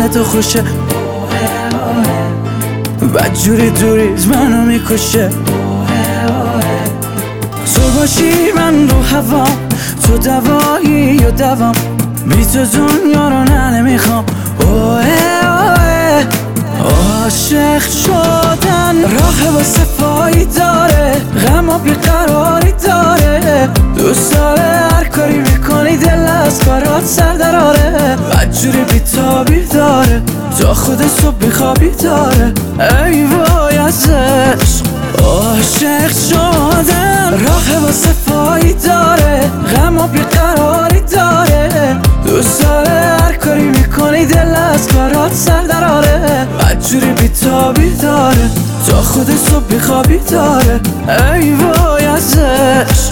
به تو خوشه، بدجوری دوریز منو میکشه. تو باشی من رو هوام، تو دوایی یا دوام، بی تو دنیا رو نمیخوام. عاشق شدن راه واسه فایی داره، غم و بیقراری داره، دوست داره هر کاری میکنی دل از کارات سر دراره، بدجوری بیتابی داره تا خود صبح بیخوابی داره. ای وای از عشق عاشق شدن راه واسه فایی داره، غم و بیقراری داره، دوست داره هر کاری میکنی دل از کارات سر دراره، بدجوری بیتابی داره تا خود صبح بیخوابی داره. ای وای از عشق.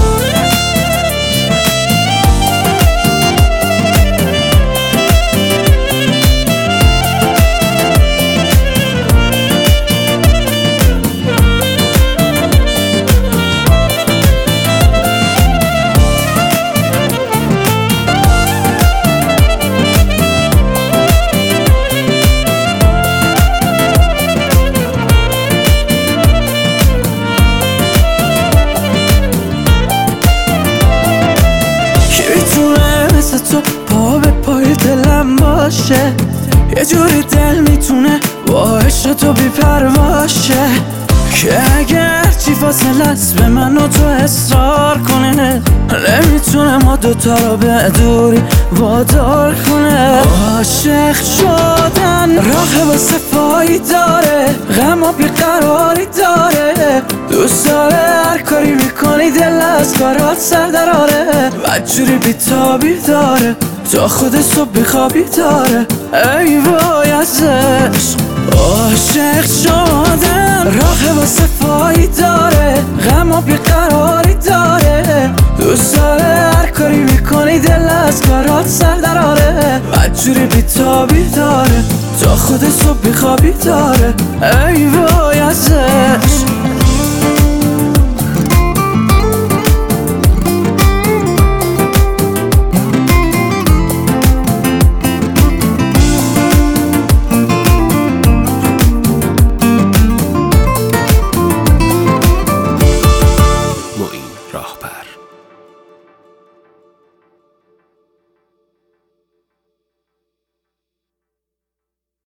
تو پا به پای دلم باشه، یه جوری دل میتونه با عشق تو بی پرواشه، که اگر چی فاصله است به من و تو اصرار کنه، نمیتونه ما دوتا رو به دوری وادار کنه. عاشق شدن راه واسه فایی داره، غم و بیقراری داره، دوست داره هر کاری میکنی دل از کارات سر دراره، بدجوری بیتابی داره تا خود صبح بیخوابی داره. ای وای از عشق عاشق شدن راه واسه فایی داره، غم و بیقراری داره، دوست داره هر کاری میکنی دل از کارات سر دراره، بدجوری بیتابی داره تا خود صبح بیخوابی داره. ای وای از عشق.